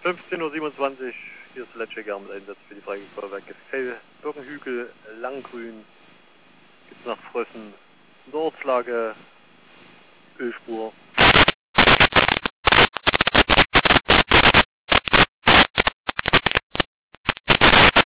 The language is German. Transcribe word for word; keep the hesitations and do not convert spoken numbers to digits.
fünfzehn Uhr siebenundzwanzig, hier ist Lecce Germel Einsatz für die Freigefahrwerke Fell, Birkenhügel, Langgrün, gibt's nach Frössen, in der Ortslage, Ölspur.